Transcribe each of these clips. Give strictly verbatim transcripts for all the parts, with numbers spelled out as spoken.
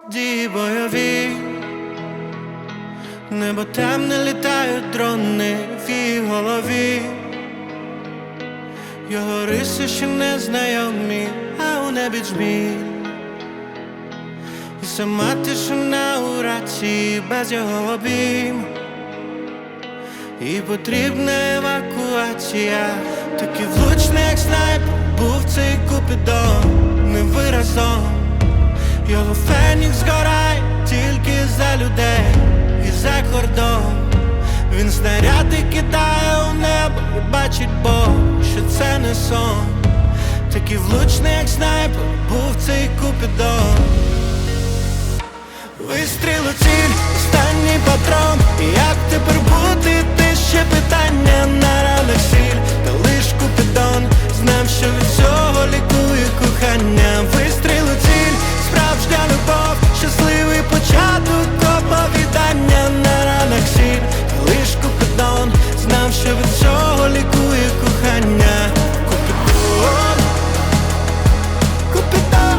Дії бойові, небо темне, літають дрони в її голові. Його риси ще не знайомі, а у небі джміль. І сама тишина у рації без його обійм. І потрібна евакуація. Такий влучний, як снайпер, був цей Купідон. Не ви разом. Його фенікс згорає тільки за людей і за кордон. Він снаряди кидає у небо і бачить Бог, що це не сон. Такий влучний, як снайпер, був цей Купідон. Вистріл у ціль, останній патрон. І як тепер бути, ти ще питання на ранах сіль. Та лиш Купідон знав, що від цього лікує кохання. Вистріл у ціль, справжня любов, щасливий початок оповідання на ранах сіль. Та лиш Купідон знав, що від цього лікує кохання. Купідон, Купідон,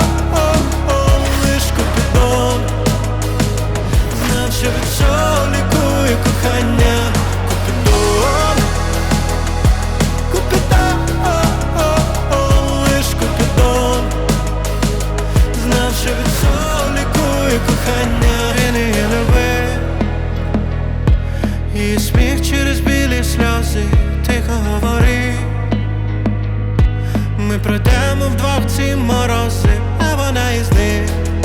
лиш Купідон знав, що від цього лікує кохання. Купідон, Купідон, лиш Купідон знав, що від цього лікує кохання. Він її любив, її сміх через білі сльози тихо говорив. Ми пройдемо вдвох ці морози, а вона із ним.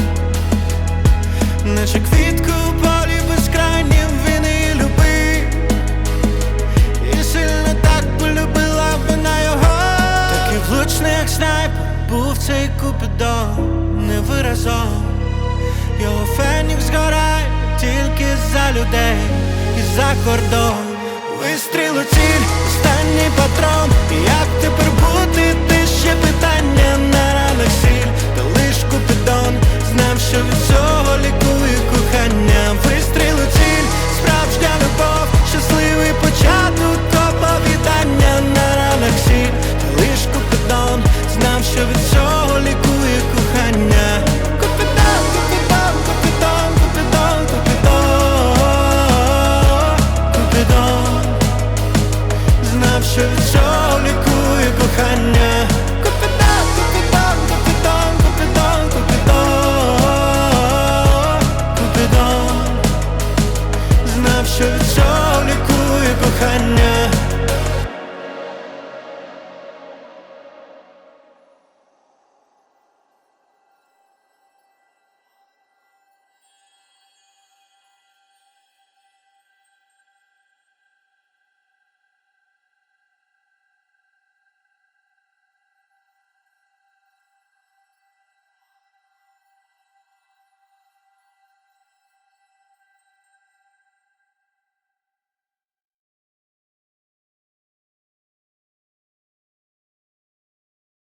Наче квітку у полі безкрайнім він її любив. І сильно так полюбила вона його. Такий влучний, як снайпер, був цей Купідон. Не ви разом. Його фенікс згорає тільки за людей і за кордон. Вистріл у ціль, останній патрон. І як тепер бути, ти ще питання на ранах сіль. Та лиш Купідон знав, що від цього лікує кохання. Вистріл у ціль, справжня любов, щасливий початок оповідання на ранах сіль. Та лиш Купідон знав, що від цього лікує